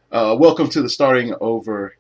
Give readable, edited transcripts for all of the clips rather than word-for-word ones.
Welcome to the Starting Over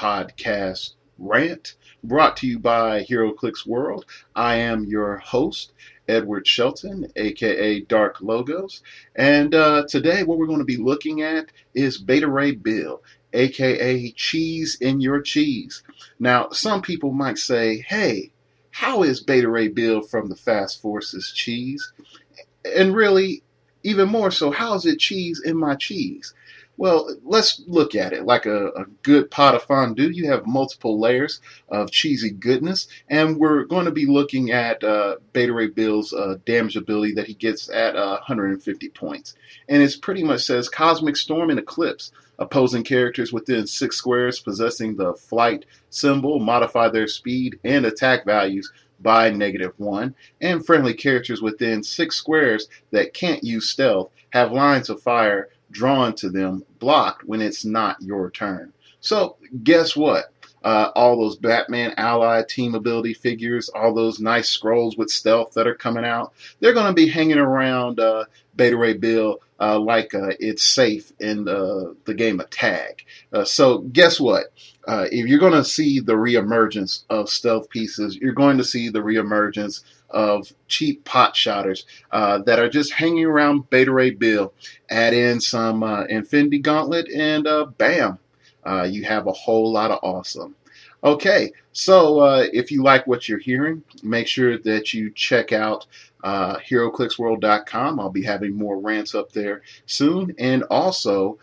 podcast rant brought to you by HeroClix World. I am your host, Edward Shelton, aka Dark Logos. And today, what we're going to be looking at is Beta Ray Bill, aka Cheese in Your Cheese. Now, some people might say, hey, how is Beta Ray Bill from the Fast Forces cheese? And really, even more so, how is it cheese in my cheese? Well, let's look at it like a good pot of fondue. You have multiple layers of cheesy goodness, and we're going to be looking at Beta Ray Bill's damage ability that he gets at 150 points. And it pretty much says Cosmic Storm and Eclipse. Opposing characters within 6 squares possessing the flight symbol modify their speed and attack values by -1, and friendly characters within 6 squares that can't use stealth have lines of fire drawn to them blocked when it's not your turn. So, guess what? All those Batman Ally team ability figures, all those nice scrolls with stealth that are coming out, they're going to be hanging around Beta Ray Bill like it's safe in the game of tag. So, guess what? If you're going to see the reemergence of stealth pieces, you're going to see the reemergence of cheap pot shotters that are just hanging around Beta Ray Bill. Add in some Infinity Gauntlet, and bam, you have a whole lot of awesome. Okay, so if you like what you're hearing, make sure that you check out HeroClicksWorld.com. I'll be having more rants up there soon. And also,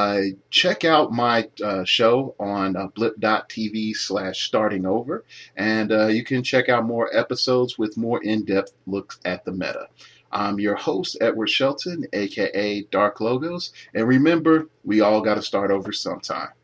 check out my show on blip.tv/starting over. And you can check out more episodes with more in-depth looks at the meta. I'm your host, Edward Shelton, aka Dark Logos. And remember, we all got to start over sometime.